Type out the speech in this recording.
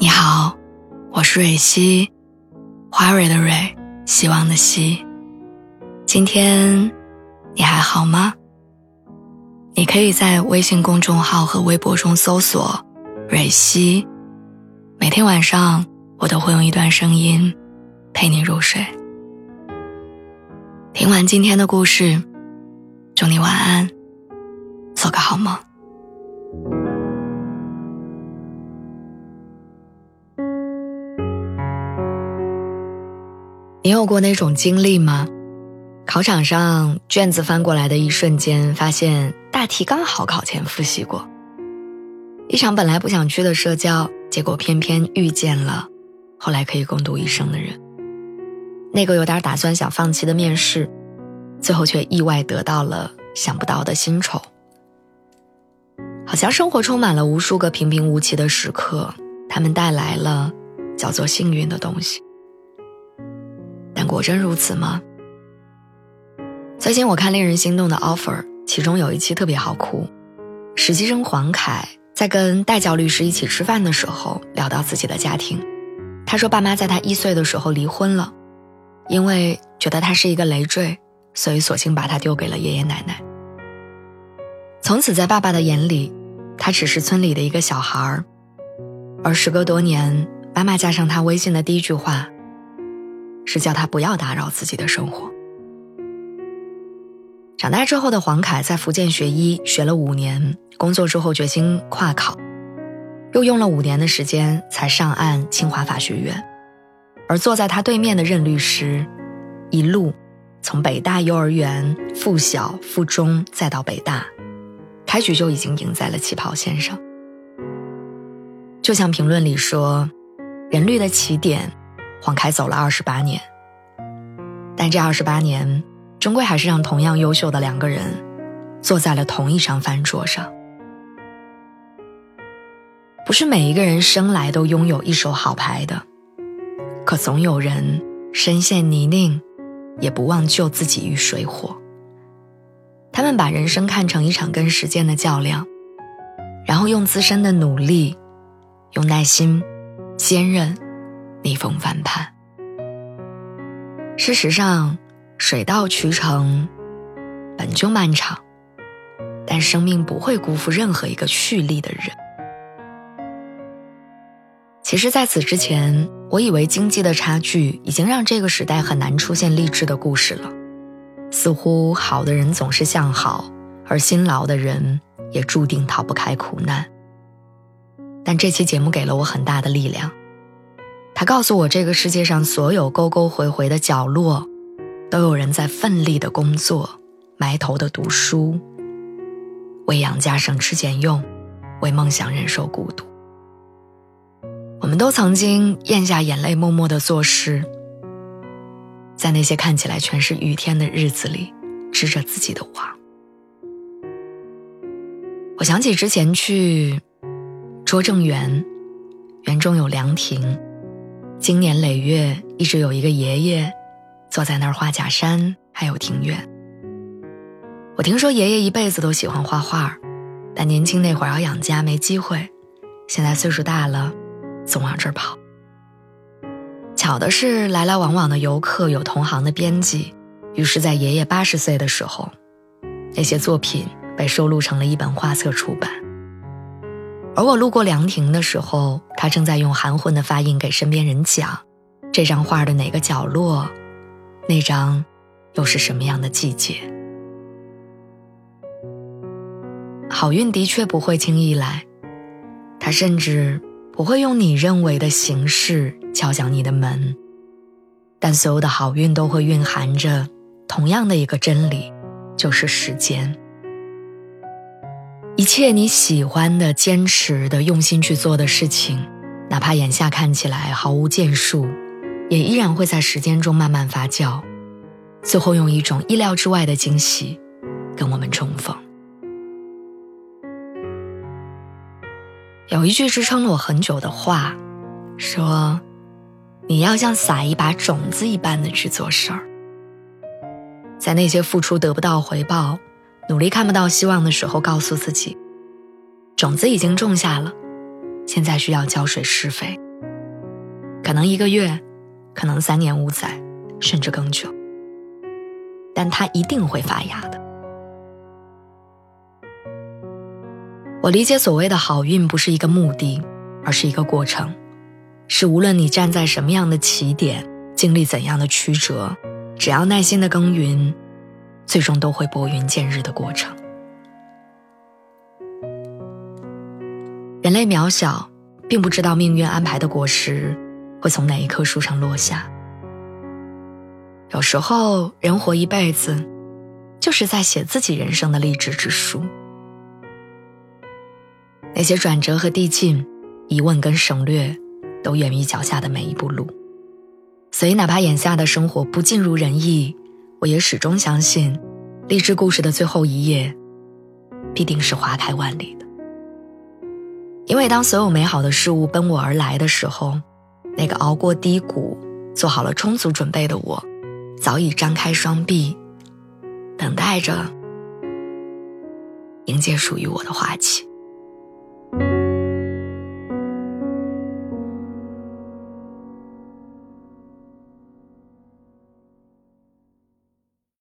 你好，我是蕊希，花蕊的蕊，希望的希。今天你还好吗？你可以在微信公众号和微博中搜索蕊希，每天晚上我都会用一段声音陪你入睡。听完今天的故事，祝你晚安，做个好梦。你有过那种经历吗？考场上卷子翻过来的一瞬间，发现大题刚好考前复习过。一场本来不想去的社交，结果偏偏遇见了后来可以共度一生的人。那个有点打算想放弃的面试，最后却意外得到了想不到的薪酬。好像生活充满了无数个平平无奇的时刻，他们带来了叫做幸运的东西。但果真如此吗？最近我看令人心动的 offer， 其中有一期特别好哭。实习生黄凯在跟代教律师一起吃饭的时候聊到自己的家庭，他说爸妈在他1岁的时候离婚了，因为觉得他是一个累赘，所以索性把他丢给了爷爷奶奶。从此在爸爸的眼里，他只是村里的一个小孩，而时隔多年，妈妈加上他微信的第一句话是叫他不要打扰自己的生活。长大之后的黄凯在福建学医，学了5年，工作之后决心跨考，又用了5年的时间才上岸清华法学院。而坐在他对面的任律师，一路从北大幼儿园、附小、附中再到北大，开局就已经赢在了起跑线上。就像评论里说，人律的起点黄凯走了28年，但这28年终归还是让同样优秀的2个人坐在了同一张饭桌上。不是每一个人生来都拥有一手好牌的，可总有人身陷泥泞也不忘救自己于水火。他们把人生看成一场跟时间的较量，然后用自身的努力，用耐心、坚韧逆风翻盘。事实上，水到渠成本就漫长，但生命不会辜负任何一个蓄力的人。其实在此之前，我以为经济的差距已经让这个时代很难出现励志的故事了。似乎好的人总是向好，而辛劳的人也注定逃不开苦难。但这期节目给了我很大的力量，它告诉我这个世界上所有沟沟回回的角落，都有人在奋力的工作，埋头的读书，为养家省吃俭用，为梦想忍受孤独。我们都曾经咽下眼泪默默的做事，在那些看起来全是雨天的日子里织着自己的网。我想起之前去拙政园，园中有凉亭，经年累月一直有一个爷爷坐在那儿画假山，还有庭院。我听说爷爷一辈子都喜欢画画，但年轻那会儿要养家没机会，现在岁数大了总往这儿跑。巧的是，来来往往的游客有同行的编辑，于是在爷爷80岁的时候，那些作品被收录成了一本画册出版。而我路过凉亭的时候，他正在用含混的发音给身边人讲这张画的哪个角落，那张又是什么样的季节。好运的确不会轻易来，它甚至不会用你认为的形式敲响你的门，但所有的好运都会蕴含着同样的一个真理，就是时间。一切你喜欢的、坚持的、用心去做的事情，哪怕眼下看起来毫无建树，也依然会在时间中慢慢发酵，最后用一种意料之外的惊喜跟我们重逢。有一句支撑了我很久的话，说你要像撒一把种子一般的去做事儿。在那些付出得不到回报，努力看不到希望的时候，告诉自己，种子已经种下了，现在需要浇水施肥。 可能1个月，可能3年5载，甚至更久，但它一定会发芽的。我理解所谓的好运不是一个目的，而是一个过程，是无论你站在什么样的起点，经历怎样的曲折，只要耐心的耕耘，最终都会拨云见日的过程。人类渺小，并不知道命运安排的果实会从哪一棵树上落下。有时候人活一辈子，就是在写自己人生的励志之书。那些转折和递进，疑问跟省略，都源于脚下的每一步路。所以哪怕眼下的生活不尽如人意，我也始终相信，励志故事的最后一页，必定是花开万里的。因为当所有美好的事物奔我而来的时候，那个熬过低谷，做好了充足准备的我，早已张开双臂，等待着迎接属于我的花期。